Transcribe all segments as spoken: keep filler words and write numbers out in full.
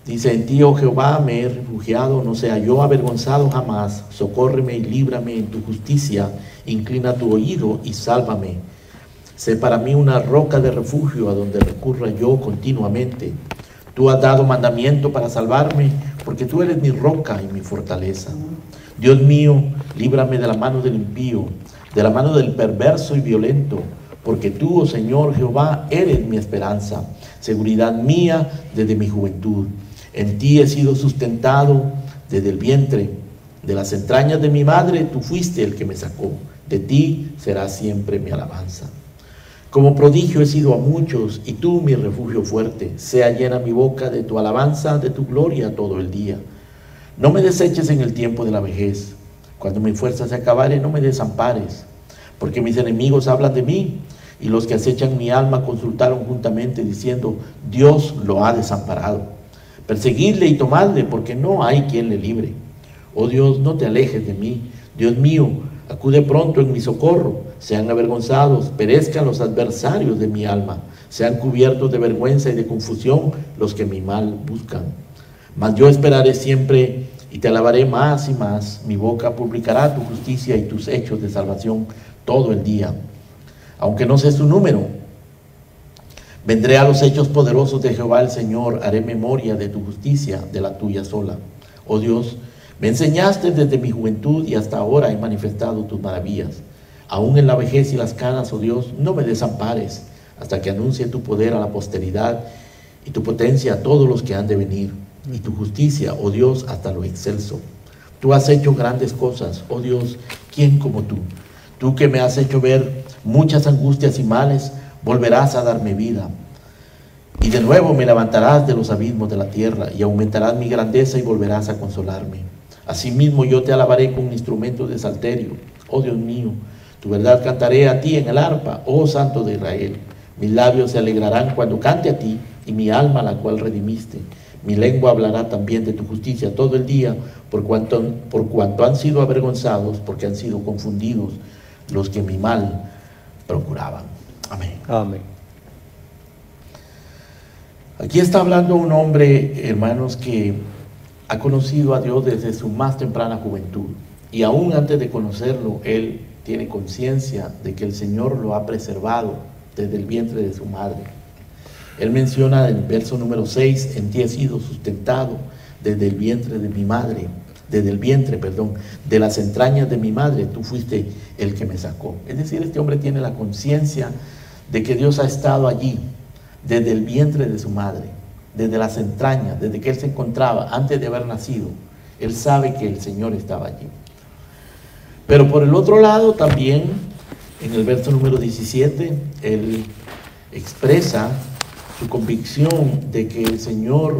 Dice: en ti, oh Jehová, me he refugiado, no sea yo avergonzado jamás. Socórreme y líbrame en tu justicia, inclina tu oído y sálvame. Sé para mí una roca de refugio a donde recurra yo continuamente. Tú has dado mandamiento para salvarme, porque tú eres mi roca y mi fortaleza. Dios mío, líbrame de la mano del impío, de la mano del perverso y violento, porque tú, oh Señor Jehová, eres mi esperanza, seguridad mía desde mi juventud. En ti he sido sustentado desde el vientre, de las entrañas de mi madre tú fuiste el que me sacó. De ti será siempre mi alabanza. Como prodigio he sido a muchos, y tú mi refugio fuerte. Sea llena mi boca de tu alabanza, de tu gloria todo el día. No me deseches en el tiempo de la vejez. Cuando mi fuerza se acabare, no me desampares, porque mis enemigos hablan de mí, y los que acechan mi alma consultaron juntamente, diciendo: Dios lo ha desamparado. Perseguidle y tomadle, porque no hay quien le libre. Oh Dios, no te alejes de mí. Dios mío, acude pronto en mi socorro. Sean avergonzados, perezcan los adversarios de mi alma. Sean cubiertos de vergüenza y de confusión los que mi mal buscan. Mas yo esperaré siempre y te alabaré más y más. Mi boca publicará tu justicia y tus hechos de salvación todo el día. Aunque no sé su número, vendré a los hechos poderosos de Jehová el Señor, haré memoria de tu justicia, de la tuya sola. Oh Dios, me enseñaste desde mi juventud y hasta ahora he manifestado tus maravillas. Aún en la vejez y las canas, oh Dios, no me desampares, hasta que anuncie tu poder a la posteridad y tu potencia a todos los que han de venir, y tu justicia, oh Dios, hasta lo excelso. Tú has hecho grandes cosas, oh Dios, ¿quién como tú? Tú que me has hecho ver muchas angustias y males, volverás a darme vida. Y de nuevo me levantarás de los abismos de la tierra, y aumentarás mi grandeza y volverás a consolarme. Asimismo yo te alabaré con instrumentos de salterio. Oh Dios mío, tu verdad cantaré a ti en el arpa, oh Santo de Israel. Mis labios se alegrarán cuando cante a ti, y mi alma la cual redimiste. Mi lengua hablará también de tu justicia todo el día, por cuanto, por cuanto han sido avergonzados, porque han sido confundidos los que mi mal procuraban. Amén. Amén. Aquí está hablando un hombre, hermanos, que ha conocido a Dios desde su más temprana juventud. Y aún antes de conocerlo, él tiene conciencia de que el Señor lo ha preservado desde el vientre de su madre. Él menciona en el verso número seis: en ti he sido sustentado desde el vientre de mi madre, desde el vientre, perdón, de las entrañas de mi madre, tú fuiste el que me sacó. Es decir, este hombre tiene la conciencia de que Dios ha estado allí, desde el vientre de su madre, desde las entrañas, desde que él se encontraba, antes de haber nacido. Él sabe que el Señor estaba allí. Pero por el otro lado también, en el verso número diecisiete, él expresa su convicción de que el Señor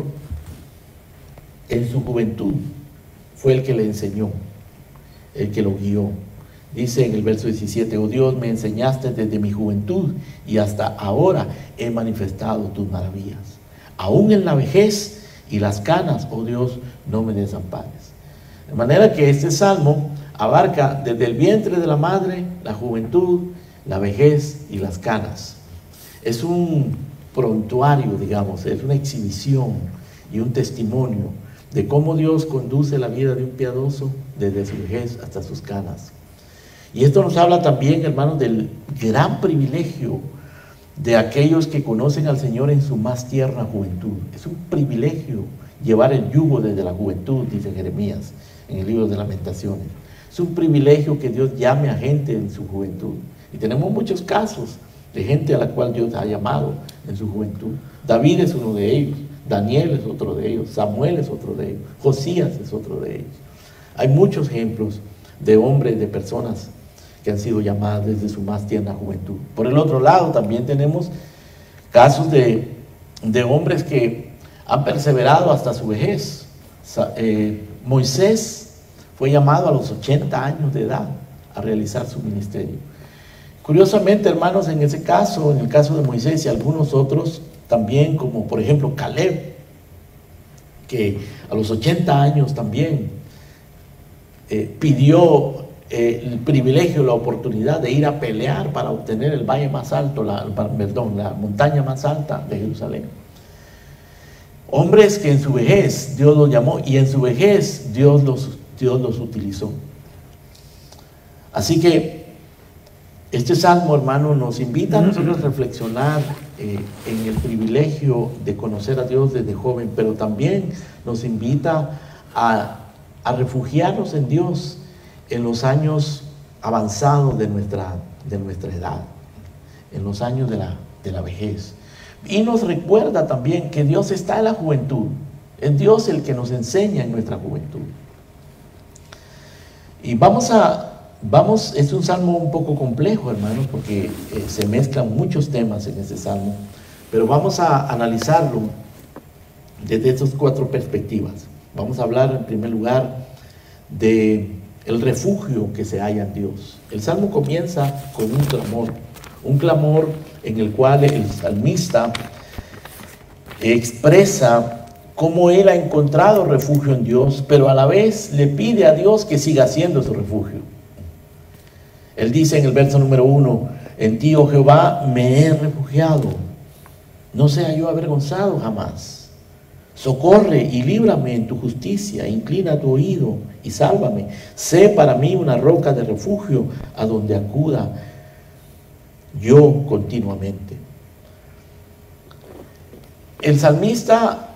en su juventud fue el que le enseñó, el que lo guió. Dice en el verso diecisiete: oh Dios, me enseñaste desde mi juventud y hasta ahora he manifestado tus maravillas. Aún en la vejez y las canas, oh Dios, no me desampares. De manera que este salmo abarca desde el vientre de la madre, la juventud, la vejez y las canas. Es un prontuario, digamos, es una exhibición y un testimonio de cómo Dios conduce la vida de un piadoso desde su vejez hasta sus canas. Y esto nos habla también, hermanos, del gran privilegio de aquellos que conocen al Señor en su más tierna juventud. Es un privilegio llevar el yugo desde la juventud, dice Jeremías en el libro de Lamentaciones. Es un privilegio que Dios llame a gente en su juventud. Y tenemos muchos casos de gente a la cual Dios ha llamado en su juventud. David es uno de ellos, Daniel es otro de ellos, Samuel es otro de ellos, Josías es otro de ellos. Hay muchos ejemplos de hombres, de personas que han sido llamadas desde su más tierna juventud. Por el otro lado, también tenemos casos de, de hombres que han perseverado hasta su vejez. Eh, Moisés fue llamado a los ochenta años de edad a realizar su ministerio. Curiosamente, hermanos, en ese caso, en el caso de Moisés y algunos otros también, como por ejemplo Caleb, que a los ochenta años también eh, pidió eh, el privilegio, la oportunidad de ir a pelear para obtener el valle más alto, la, perdón, la montaña más alta de Jerusalén. Hombres que en su vejez Dios los llamó y en su vejez Dios los, Dios los utilizó. Así que este salmo, hermano, nos invita a nosotros a reflexionar eh, en el privilegio de conocer a Dios desde joven, pero también nos invita a, a refugiarnos en Dios en los años avanzados de nuestra, de nuestra edad, en los años de la, de la vejez. Y nos recuerda también que Dios está en la juventud, es Dios el que nos enseña en nuestra juventud. Y vamos a, vamos, es un salmo un poco complejo, hermanos, porque eh, se mezclan muchos temas en este salmo, pero vamos a analizarlo desde estas cuatro perspectivas. Vamos a hablar en primer lugar de el refugio que se halla en Dios. El salmo comienza con un clamor, un clamor en el cual el salmista expresa cómo él ha encontrado refugio en Dios, pero a la vez le pide a Dios que siga siendo su refugio. Él dice en el verso número uno: en ti, oh Jehová, me he refugiado, no sea yo avergonzado jamás. Socorre y líbrame en tu justicia, inclina tu oído y sálvame. Sé para mí una roca de refugio a donde acuda yo continuamente. El salmista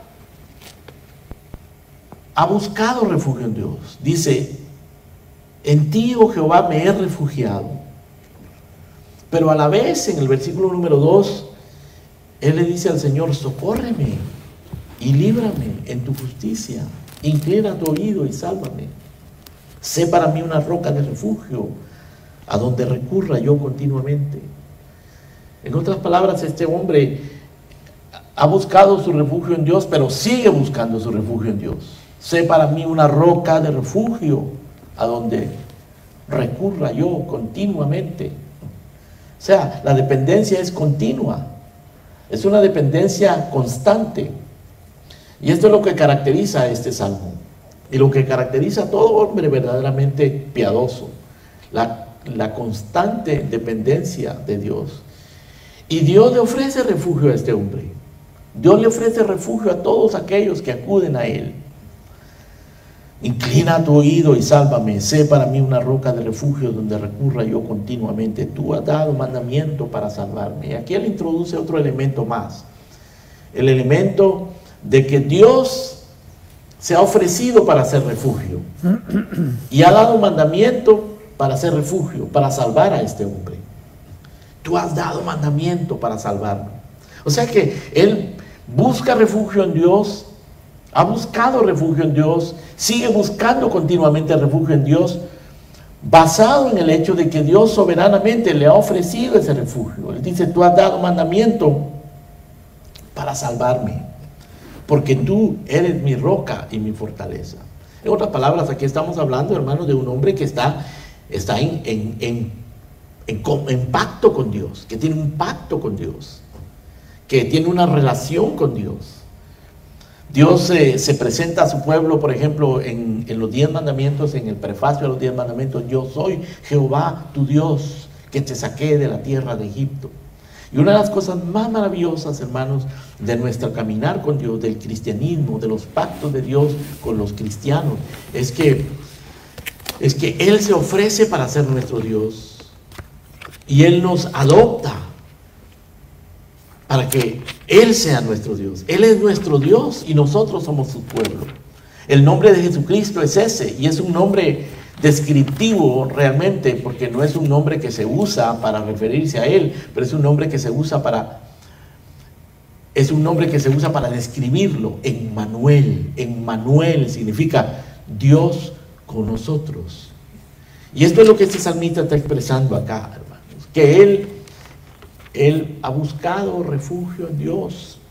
ha buscado refugio en Dios. Dice: en ti, oh Jehová, me he refugiado. Pero a la vez, en el versículo número dos, él le dice al Señor: socórreme y líbrame en tu justicia, inclina tu oído y sálvame. Sé para mí una roca de refugio a donde recurra yo continuamente. En otras palabras, este hombre ha buscado su refugio en Dios, pero sigue buscando su refugio en Dios. Sé para mí una roca de refugio a donde recurra yo continuamente. O sea, la dependencia es continua, es una dependencia constante. Y esto es lo que caracteriza a este salmo, y lo que caracteriza a todo hombre verdaderamente piadoso, la, la constante dependencia de Dios. Y Dios le ofrece refugio a este hombre. Dios le ofrece refugio a todos aquellos que acuden a Él. Inclina tu oído y sálvame. Sé para mí una roca de refugio donde recurra yo continuamente. Tú has dado mandamiento para salvarme. Y aquí Él introduce otro elemento más. El elemento de que Dios se ha ofrecido para ser refugio. Y ha dado mandamiento para ser refugio, para salvar a este hombre. Tú has dado mandamiento para salvarme. O sea que él busca refugio en Dios, ha buscado refugio en Dios, sigue buscando continuamente refugio en Dios, basado en el hecho de que Dios soberanamente le ha ofrecido ese refugio. Él dice: tú has dado mandamiento para salvarme, porque tú eres mi roca y mi fortaleza. En otras palabras, aquí estamos hablando, hermanos, de un hombre que está, está en, en, en, en, en pacto con Dios, que tiene un pacto con Dios, que tiene una relación con Dios. Dios eh, se presenta a su pueblo, por ejemplo, en, en los diez mandamientos, en el prefacio de los diez mandamientos: yo soy Jehová tu Dios, que te saqué de la tierra de Egipto. Y una de las cosas más maravillosas, hermanos, de nuestro caminar con Dios, del cristianismo, de los pactos de Dios con los cristianos, es que, es que Él se ofrece para ser nuestro Dios. Y Él nos adopta para que Él sea nuestro Dios. Él es nuestro Dios y nosotros somos su pueblo. El nombre de Jesucristo es ese, y es un nombre descriptivo realmente, porque no es un nombre que se usa para referirse a Él, pero es un nombre que se usa para es un nombre que se usa para describirlo. Emmanuel. Emmanuel significa Dios con nosotros. Y esto es lo que este salmista está expresando acá, hermanos, que él él ha buscado refugio en Dios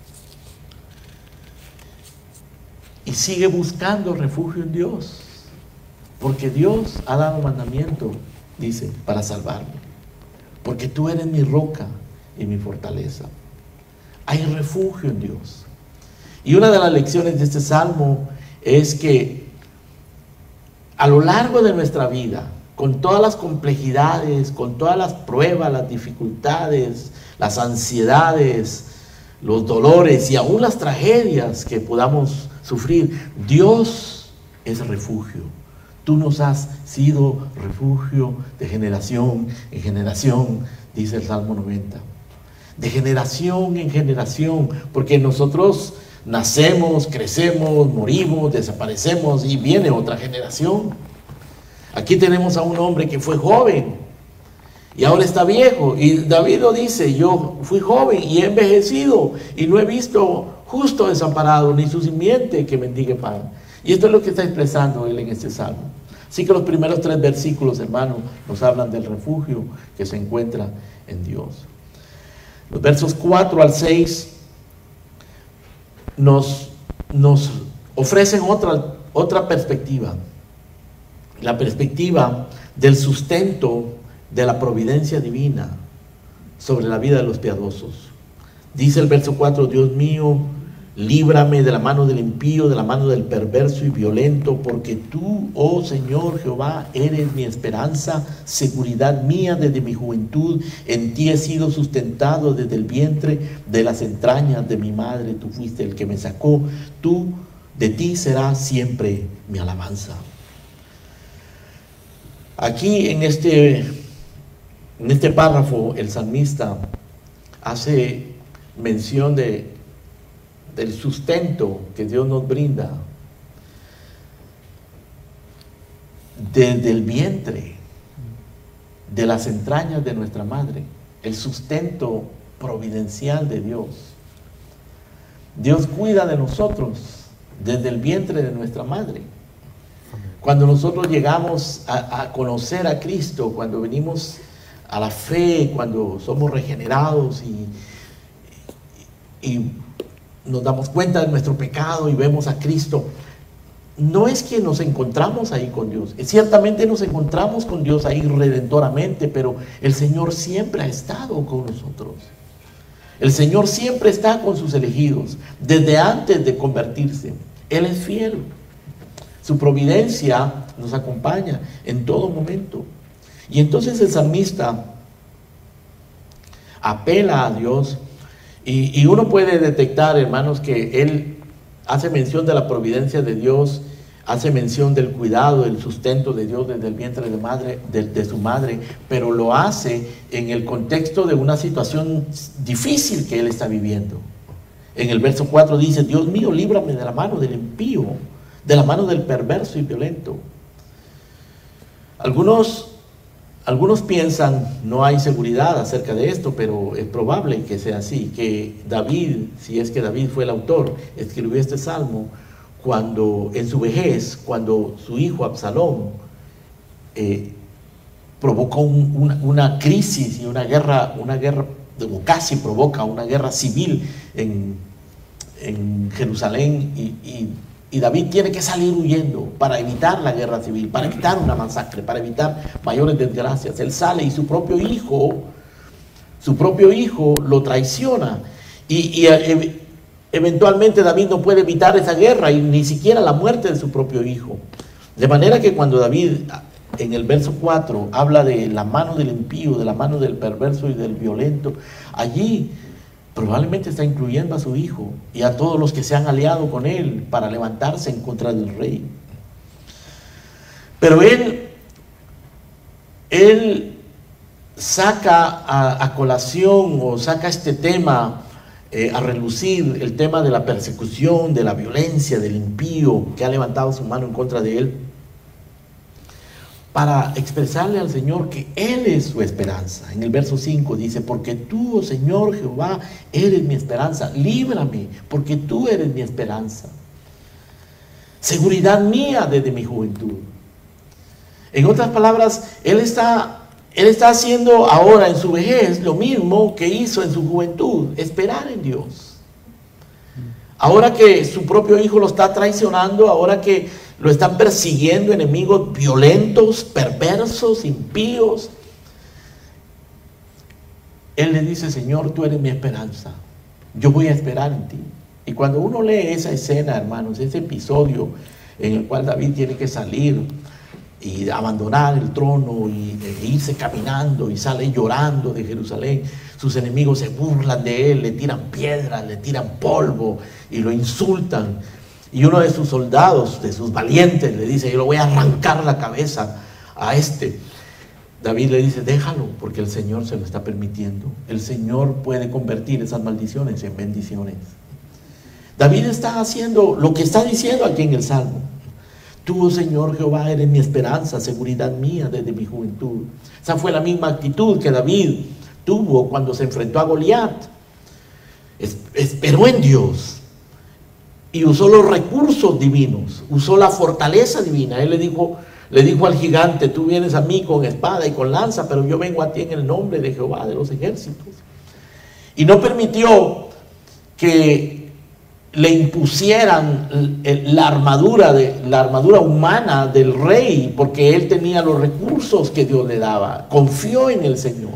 y sigue buscando refugio en Dios, porque Dios ha dado mandamiento, dice, para salvarme, porque tú eres mi roca y mi fortaleza. Hay refugio en Dios. Y una de las lecciones de este salmo es que a lo largo de nuestra vida, con todas las complejidades, con todas las pruebas, las dificultades, las ansiedades, los dolores y aún las tragedias que podamos sufrir, Dios es refugio. Tú nos has sido refugio de generación en generación, dice el Salmo noventa. De generación en generación, porque nosotros nacemos, crecemos, morimos, desaparecemos y viene otra generación. Aquí tenemos a un hombre que fue joven y ahora está viejo, y David lo dice: yo fui joven y he envejecido y no he visto justo desamparado ni su simiente que mendigue pan. Y esto es lo que está expresando él en este salmo. Así que los primeros tres versículos, hermanos, nos hablan del refugio que se encuentra en Dios. Los versos cuatro al seis nos, nos ofrecen otra, otra perspectiva. La perspectiva del sustento de la providencia divina sobre la vida de los piadosos. Dice el verso cuatro: Dios mío, líbrame de la mano del impío, de la mano del perverso y violento, porque tú, oh Señor Jehová, eres mi esperanza, seguridad mía desde mi juventud. En ti he sido sustentado desde el vientre de las entrañas de mi madre. Tú fuiste el que me sacó. Tú, de ti será siempre mi alabanza. Aquí en este, en este párrafo el salmista hace mención de del sustento que Dios nos brinda desde el vientre, de las entrañas de nuestra madre, el sustento providencial de Dios. Dios cuida de nosotros desde el vientre de nuestra madre. Cuando nosotros llegamos a, a conocer a Cristo, cuando venimos a la fe, cuando somos regenerados y, y nos damos cuenta de nuestro pecado y vemos a Cristo, no es que nos encontramos ahí con Dios. Ciertamente nos encontramos con Dios ahí redentoramente, pero el Señor siempre ha estado con nosotros. El Señor siempre está con sus elegidos, desde antes de convertirse. Él es fiel. Su providencia nos acompaña en todo momento. Y entonces el salmista apela a Dios. Y, y uno puede detectar, hermanos, que él hace mención de la providencia de Dios, hace mención del cuidado, del sustento de Dios desde el vientre de, madre, de, de su madre, pero lo hace en el contexto de una situación difícil que él está viviendo. En el verso cuatro dice: Dios mío, líbrame de la mano del impío, de la mano del perverso y violento. Algunos... Algunos piensan, no hay seguridad acerca de esto, pero es probable que sea así, que David, si es que David fue el autor, escribió este salmo cuando en su vejez, cuando su hijo Absalón eh, provocó un, una, una crisis y una guerra, una guerra, o casi provoca una guerra civil en, en Jerusalén, y, y Y David tiene que salir huyendo para evitar la guerra civil, para evitar una masacre, para evitar mayores desgracias. Él sale y su propio hijo, su propio hijo lo traiciona. Y, y e, eventualmente David no puede evitar esa guerra y ni siquiera la muerte de su propio hijo. De manera que cuando David en el verso cuatro habla de la mano del impío, de la mano del perverso y del violento, allí probablemente está incluyendo a su hijo y a todos los que se han aliado con él para levantarse en contra del rey. Pero él, él saca a, a colación o saca este tema eh, a relucir, el tema de la persecución, de la violencia, del impío que ha levantado su mano en contra de él, para expresarle al Señor que Él es su esperanza. En el verso cinco dice: porque tú, oh Señor Jehová, eres mi esperanza, líbrame, porque tú eres mi esperanza, seguridad mía desde mi juventud. En otras palabras, Él está, Él está haciendo ahora en su vejez lo mismo que hizo en su juventud: esperar en Dios. Ahora que su propio hijo lo está traicionando, ahora que lo están persiguiendo enemigos violentos, perversos, impíos, él le dice: Señor, tú eres mi esperanza, yo voy a esperar en ti. Y cuando uno lee esa escena, hermanos, ese episodio en el cual David tiene que salir y abandonar el trono y e irse caminando, y sale llorando de Jerusalén. Sus enemigos se burlan de él, le tiran piedras, le tiran polvo y lo insultan. Y uno de sus soldados, de sus valientes, le dice: yo le voy a arrancar la cabeza a este. David le dice: déjalo, porque el Señor se lo está permitiendo. El Señor puede convertir esas maldiciones en bendiciones. David está haciendo lo que está diciendo aquí en el Salmo. Tú, oh Señor Jehová, eres mi esperanza, seguridad mía desde mi juventud. Esa fue la misma actitud que David tuvo cuando se enfrentó a Goliat. Es, esperó en Dios y usó los recursos divinos, usó la fortaleza divina. Él le dijo, le dijo al gigante: tú vienes a mí con espada y con lanza, pero yo vengo a ti en el nombre de Jehová de los ejércitos. Y no permitió que le impusieran la armadura, de, la armadura humana del rey, porque él tenía los recursos que Dios le daba. Confió en el Señor.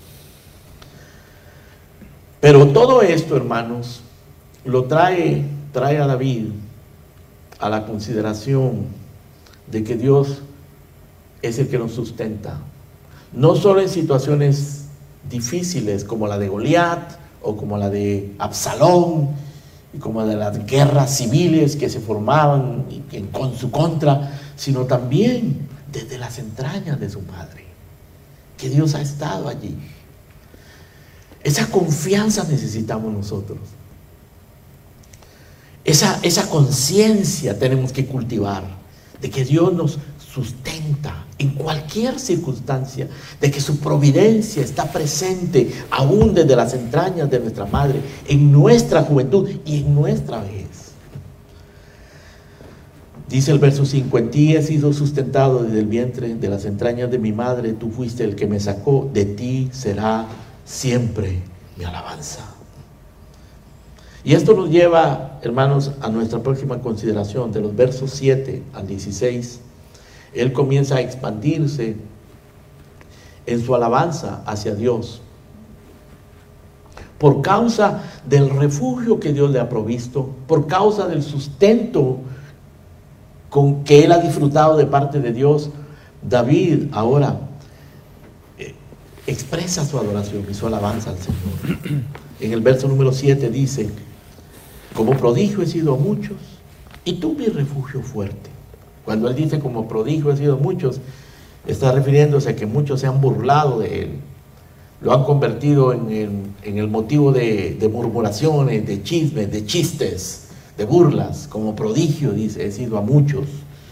Pero todo esto, hermanos, lo trae, trae a David a la consideración de que Dios es el que nos sustenta. No solo en situaciones difíciles como la de Goliat o como la de Absalón, y como de las guerras civiles que se formaban en, con su contra, sino también desde las entrañas de su Padre, que Dios ha estado allí. Esa confianza necesitamos nosotros. Esa, esa conciencia tenemos que cultivar, de que Dios nos sustenta en cualquier circunstancia, de que su providencia está presente aún desde las entrañas de nuestra madre, en nuestra juventud y en nuestra vejez. Dice el verso cinco: en ti he sido sustentado desde el vientre, de las entrañas de mi madre, tú fuiste el que me sacó, de ti será siempre mi alabanza. Y esto nos lleva, hermanos, a nuestra próxima consideración, de los versos siete al dieciséis. Él comienza a expandirse en su alabanza hacia Dios, por causa del refugio que Dios le ha provisto, por causa del sustento con que él ha disfrutado de parte de Dios. David ahora eh, expresa su adoración y su alabanza al Señor. En el verso número siete dice: como prodigio he sido a muchos, y tú mi refugio fuerte. Cuando él dice como prodigio he sido a muchos, está refiriéndose a que muchos se han burlado de él, lo han convertido en el, en el motivo de, de murmuraciones, de chismes, de chistes, de burlas. Como prodigio, dice, he sido a muchos.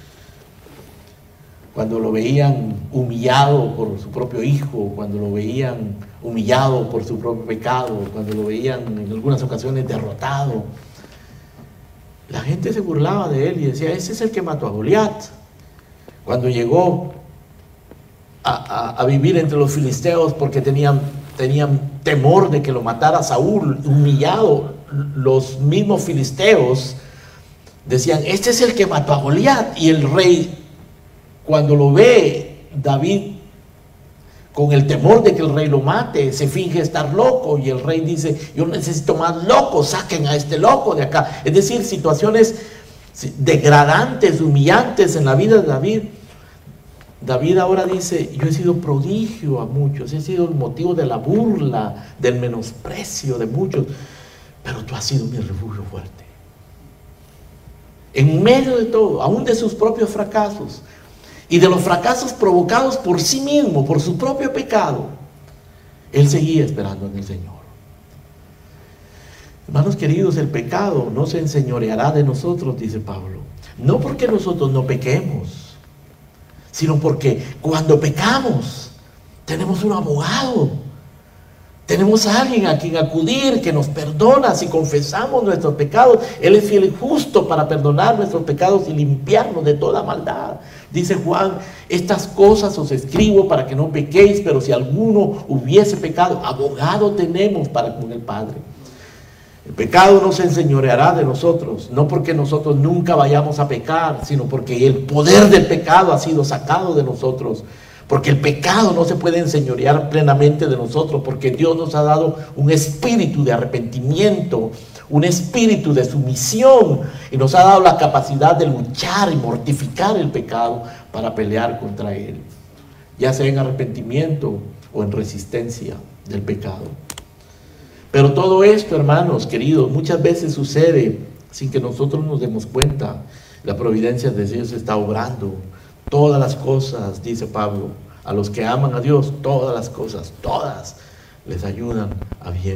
Cuando lo veían humillado por su propio hijo, cuando lo veían humillado por su propio pecado, cuando lo veían en algunas ocasiones derrotado, la gente se burlaba de él y decía: ese es el que mató a Goliat. Cuando llegó a, a, a vivir entre los filisteos porque tenían, tenían temor de que lo matara Saúl, humillado, los mismos filisteos decían: este es el que mató a Goliat. Y el rey, cuando lo ve David con el temor de que el rey lo mate, se finge estar loco, y el rey dice: yo necesito más locos, saquen a este loco de acá. Es decir, situaciones degradantes, humillantes en la vida de David. David ahora dice: yo he sido prodigio a muchos, he sido el motivo de la burla, del menosprecio de muchos, pero tú has sido mi refugio fuerte. En medio de todo, aún de sus propios fracasos, y de los fracasos provocados por sí mismo, por su propio pecado, él seguía esperando en el Señor. Hermanos queridos, el pecado no se enseñoreará de nosotros, dice Pablo. No porque nosotros no pequemos, sino porque cuando pecamos, tenemos un abogado. Tenemos a alguien a quien acudir, que nos perdona si confesamos nuestros pecados. Él es fiel y justo para perdonar nuestros pecados y limpiarnos de toda maldad. Dice Juan: estas cosas os escribo para que no pequéis, pero si alguno hubiese pecado, abogado tenemos para con el Padre. El pecado no se enseñoreará de nosotros, no porque nosotros nunca vayamos a pecar, sino porque el poder del pecado ha sido sacado de nosotros. Porque el pecado no se puede enseñorear plenamente de nosotros, porque Dios nos ha dado un espíritu de arrepentimiento, un espíritu de sumisión, y nos ha dado la capacidad de luchar y mortificar el pecado para pelear contra Él, ya sea en arrepentimiento o en resistencia del pecado. Pero todo esto, hermanos queridos, muchas veces sucede sin que nosotros nos demos cuenta. La providencia de Dios está obrando. Todas las cosas, dice Pablo, a los que aman a Dios, todas las cosas, todas les ayudan a bien.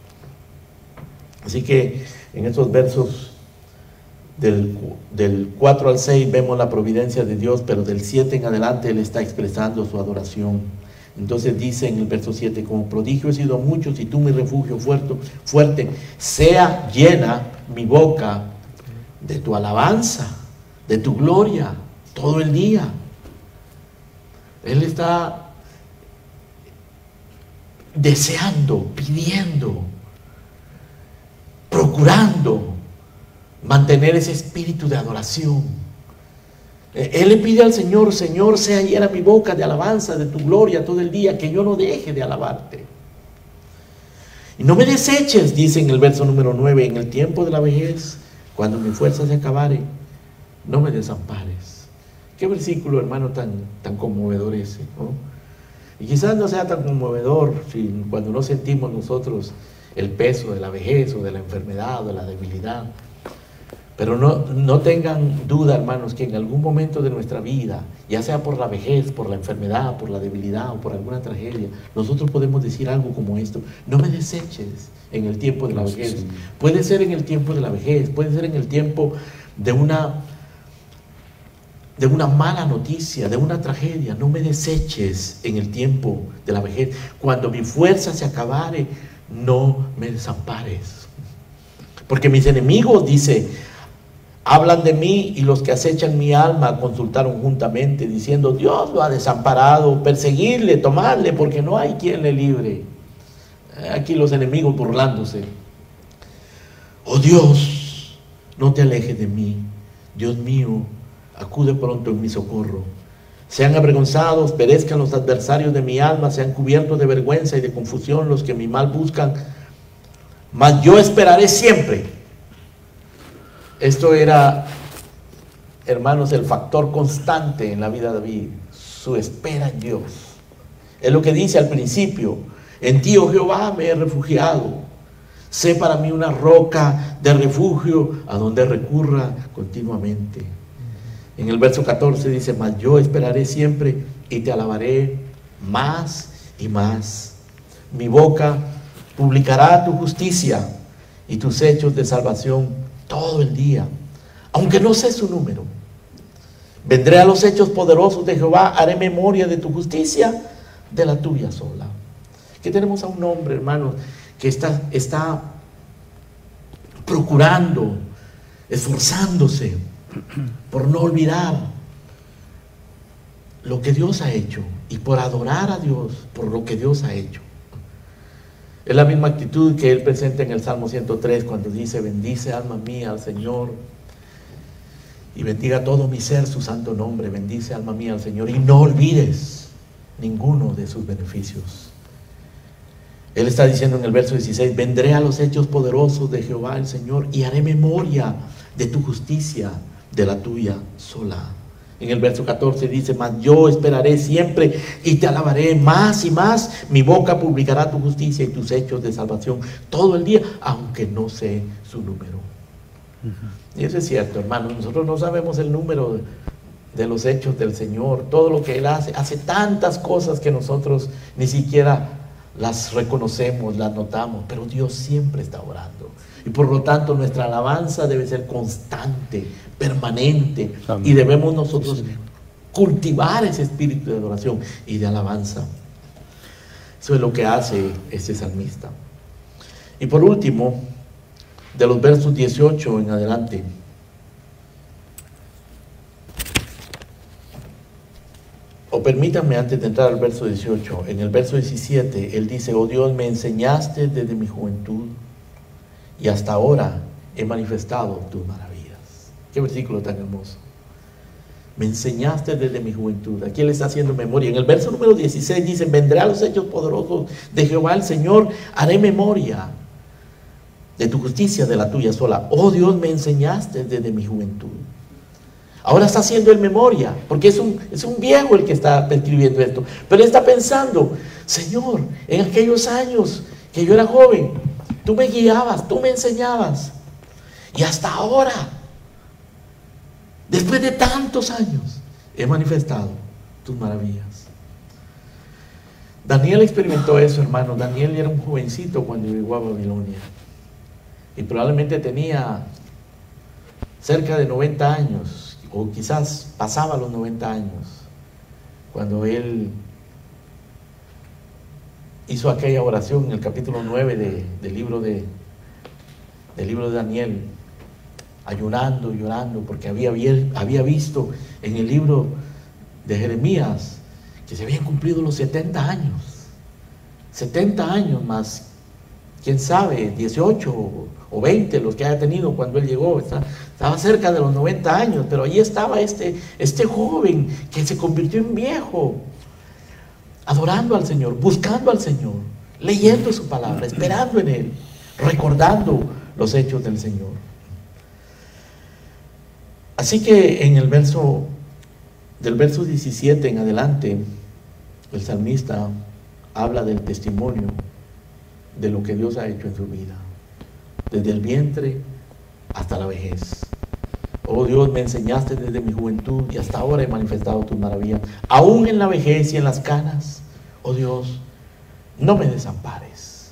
Así que en estos versos del, del cuatro al seis vemos la providencia de Dios, pero del siete en adelante Él está expresando su adoración. Entonces dice en el verso siete, como prodigio he sido a muchos y tú mi refugio fuerte, fuerte, sea llena mi boca de tu alabanza, de tu gloria, todo el día. Él está deseando, pidiendo, procurando mantener ese espíritu de adoración. Él le pide al Señor: Señor, sea llena mi boca de alabanza, de tu gloria todo el día, que yo no deje de alabarte. Y no me deseches, dice en el verso número nueve, en el tiempo de la vejez, cuando mi fuerza se acabare, no me desampares. Qué versículo, hermano, tan, tan conmovedor ese, ¿no? Y quizás no sea tan conmovedor si, cuando no sentimos nosotros el peso de la vejez o de la enfermedad o de la debilidad. Pero no, no tengan duda, hermanos, que en algún momento de nuestra vida, ya sea por la vejez, por la enfermedad, por la debilidad o por alguna tragedia, nosotros podemos decir algo como esto: no me deseches en el tiempo de la vejez. Sí. Puede ser en el tiempo de la vejez, puede ser en el tiempo de una, de una mala noticia, de una tragedia. No me deseches en el tiempo de la vejez. Cuando mi fuerza se acabare, no me desampares. Porque mis enemigos, dice, hablan de mí, y los que acechan mi alma consultaron juntamente, diciendo: Dios lo ha desamparado, perseguirle, tomarle, porque no hay quien le libre. Aquí los enemigos burlándose. Oh Dios, no te alejes de mí. Dios mío, acude pronto en mi socorro. Sean avergonzados, perezcan los adversarios de mi alma, sean cubiertos de vergüenza y de confusión los que mi mal buscan. Mas yo esperaré siempre. Esto era, hermanos, el factor constante en la vida de David, su espera en Dios. Es lo que dice al principio: en ti, oh Jehová, me he refugiado. Sé para mí una roca de refugio a donde recurra continuamente. En el verso catorce dice: mas yo esperaré siempre y te alabaré más y más. Mi boca publicará tu justicia y tus hechos de salvación todo el día, aunque no sé su número. Vendré a los hechos poderosos de Jehová, haré memoria de tu justicia, de la tuya sola. Que tenemos a un hombre, hermano, que está, está procurando, esforzándose por no olvidar lo que Dios ha hecho y por adorar a Dios por lo que Dios ha hecho. Es la misma actitud que él presenta en el Salmo ciento tres, cuando dice: bendice alma mía al Señor y bendiga todo mi ser su santo nombre. Bendice alma mía al Señor y no olvides ninguno de sus beneficios. Él está diciendo en el verso dieciséis: vendré a los hechos poderosos de Jehová el Señor y haré memoria de tu justicia, de la tuya sola. En el verso catorce dice: mas yo esperaré siempre y te alabaré más y más. Mi boca publicará tu justicia y tus hechos de salvación todo el día, aunque no sé su número. Uh-huh. Y eso es cierto, hermanos. Nosotros no sabemos el número de, de los hechos del Señor, todo lo que Él hace. Hace tantas cosas que nosotros ni siquiera las reconocemos, las notamos, pero Dios siempre está orando. Y por lo tanto nuestra alabanza debe ser constante, permanente. Amén. Y debemos nosotros sí. cultivar ese espíritu de adoración y de alabanza. Eso es lo que hace este salmista. Y por último, de los versos dieciocho en adelante, o permítanme antes de entrar al verso dieciocho, en el verso diecisiete, él dice: oh Dios, me enseñaste desde mi juventud y hasta ahora he manifestado tus maravillas. Qué versículo tan hermoso. Me enseñaste desde mi juventud. Aquí él está haciendo memoria. En el verso número dieciséis dice: vendré a los hechos poderosos de Jehová el Señor, haré memoria de tu justicia, de la tuya sola. Oh Dios, me enseñaste desde mi juventud. Ahora está haciendo en memoria, porque es un, es un viejo el que está escribiendo esto. Pero él está pensando, Señor, en aquellos años que yo era joven, tú me guiabas, tú me enseñabas. Y hasta ahora, después de tantos años, he manifestado tus maravillas. Daniel experimentó eso, hermano. Daniel era un jovencito cuando llegó a Babilonia. Y probablemente tenía cerca de noventa años, o quizás pasaba los noventa años, cuando él hizo aquella oración en el capítulo nueve de, del, libro de, del libro de Daniel, ayunando, llorando, porque había, había visto en el libro de Jeremías que se habían cumplido los setenta años, setenta años más, quién sabe, dieciocho o veinte los que haya tenido cuando él llegó. Estaba cerca de los noventa años, pero allí estaba este, este joven que se convirtió en viejo, adorando al Señor, buscando al Señor, leyendo su palabra, esperando en Él, recordando los hechos del Señor. Así que en el verso, del verso diecisiete en adelante, el salmista habla del testimonio de lo que Dios ha hecho en su vida, desde el vientre hasta la vejez. Oh Dios, me enseñaste desde mi juventud y hasta ahora he manifestado tus maravillas, aún en la vejez y en las canas. Oh Dios, no me desampares,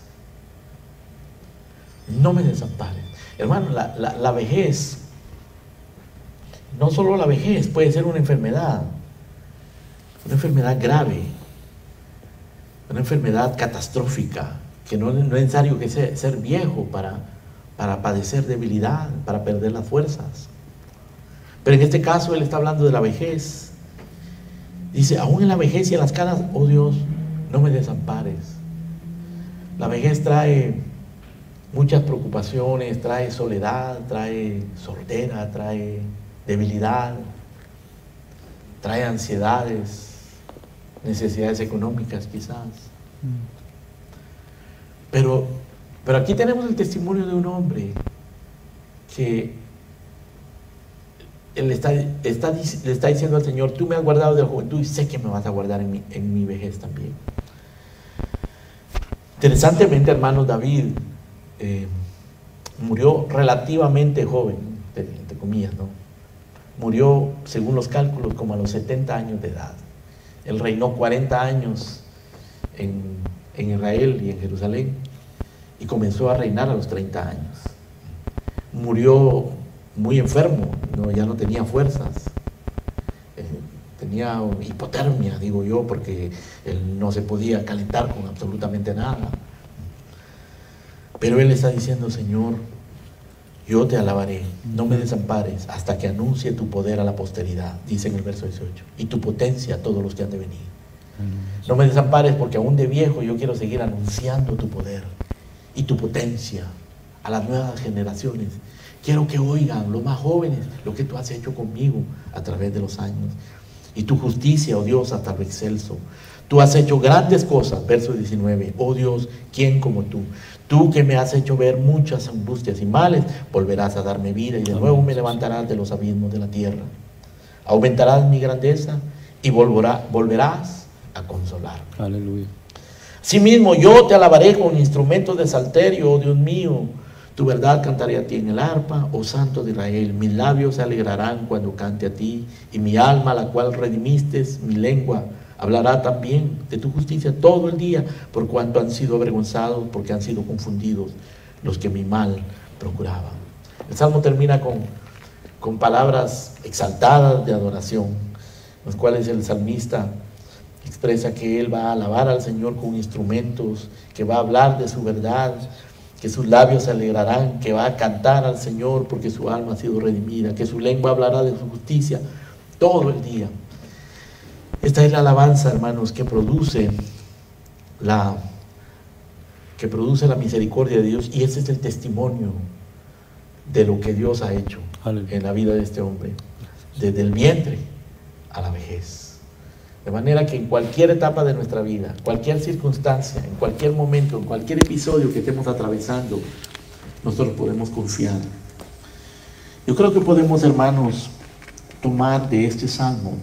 no me desampares. Hermano, la, la, la vejez, no solo la vejez, puede ser una enfermedad, una enfermedad grave, una enfermedad catastrófica, que no, no es necesario que sea, ser viejo para, para padecer debilidad, para perder las fuerzas. Pero en este caso él está hablando de la vejez. Dice, aún en la vejez y en las canas, oh Dios, no me desampares. La vejez trae muchas preocupaciones, trae soledad, trae sordera, trae debilidad, trae ansiedades, necesidades económicas quizás. Pero, pero aquí tenemos el testimonio de un hombre que él está, está, le está diciendo al Señor, tú me has guardado de la juventud y sé que me vas a guardar en mi, en mi vejez también. Interesantemente, hermanos, David eh, murió relativamente joven, entre, entre comillas, ¿no? Murió, según los cálculos, como a los setenta años de edad. Él reinó cuarenta años en, en Israel y en Jerusalén y comenzó a reinar a los treinta años. Murió muy enfermo, ¿no? Ya no tenía fuerzas, eh, tenía hipotermia, digo yo, porque él no se podía calentar con absolutamente nada. Pero él está diciendo, Señor, yo te alabaré, no me desampares hasta que anuncie tu poder a la posteridad, dice en el verso dieciocho, y tu potencia a todos los que han de venir. No me desampares porque aún de viejo yo quiero seguir anunciando tu poder y tu potencia a las nuevas generaciones. Quiero que oigan los más jóvenes lo que tú has hecho conmigo a través de los años. Y tu justicia, oh Dios, hasta lo excelso. Tú has hecho grandes cosas, verso diecinueve. Oh Dios, ¿quién como tú? Tú que me has hecho ver muchas angustias y males, volverás a darme vida y de nuevo me levantarás de los abismos de la tierra. Aumentarás mi grandeza y volverá, volverás a consolarme. Aleluya. Asimismo, yo te alabaré con instrumentos de salterio, oh Dios mío. Tu verdad cantaré a ti en el arpa, oh Santo de Israel. Mis labios se alegrarán cuando cante a ti, y mi alma, la cual redimiste, mi lengua, hablará también de tu justicia todo el día, por cuanto han sido avergonzados, porque han sido confundidos los que mi mal procuraban. El Salmo termina con, con palabras exaltadas de adoración, las cuales el salmista expresa que él va a alabar al Señor con instrumentos, que va a hablar de su verdad, que sus labios se alegrarán, que va a cantar al Señor porque su alma ha sido redimida, que su lengua hablará de su justicia todo el día. Esta es la alabanza, hermanos, que produce la, que produce la misericordia de Dios, y ese es el testimonio de lo que Dios ha hecho en la vida de este hombre, desde el vientre a la vejez. De manera que en cualquier etapa de nuestra vida, cualquier circunstancia, en cualquier momento, en cualquier episodio que estemos atravesando, nosotros podemos confiar. Yo creo que podemos, hermanos, tomar de este salmo,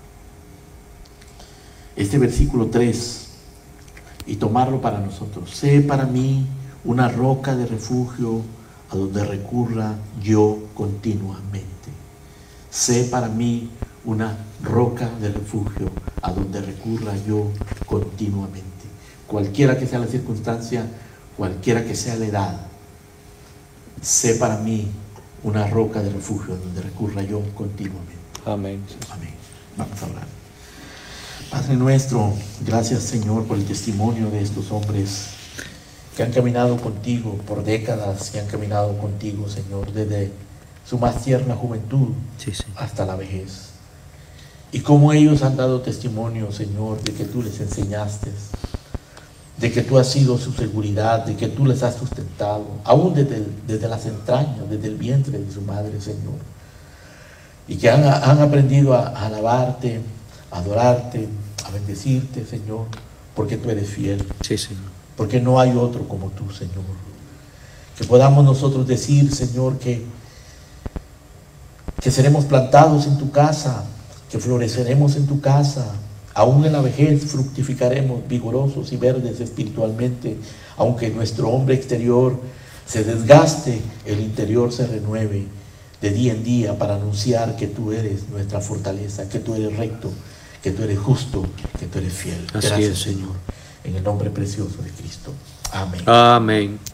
este versículo tres, y tomarlo para nosotros. Sé para mí una roca de refugio a donde recurra yo continuamente. Sé para mí una roca de refugio a donde recurra yo continuamente. Cualquiera que sea la circunstancia, cualquiera que sea la edad, sé para mí una roca de refugio a donde recurra yo continuamente. Amén. Amén. Vamos a orar. Padre nuestro, gracias Señor por el testimonio de estos hombres que han caminado contigo por décadas, que han caminado contigo, Señor, desde su más tierna juventud Sí, sí. hasta la vejez. Y cómo ellos han dado testimonio, Señor, de que tú les enseñaste, de que tú has sido su seguridad, de que tú les has sustentado, aún desde, el, desde las entrañas, desde el vientre de su madre, Señor. Y que han, han aprendido a, a alabarte, a adorarte, a bendecirte, Señor, porque tú eres fiel. Sí, Señor. Porque no hay otro como tú, Señor. Que podamos nosotros decir, Señor, que, que seremos plantados en tu casa, que floreceremos en tu casa, aún en la vejez fructificaremos vigorosos y verdes espiritualmente, aunque nuestro hombre exterior se desgaste, el interior se renueve de día en día para anunciar que tú eres nuestra fortaleza, que tú eres recto, que tú eres justo, que tú eres fiel. Así Gracias, es, Señor. Señor, en el nombre precioso de Cristo. Amén. Amén.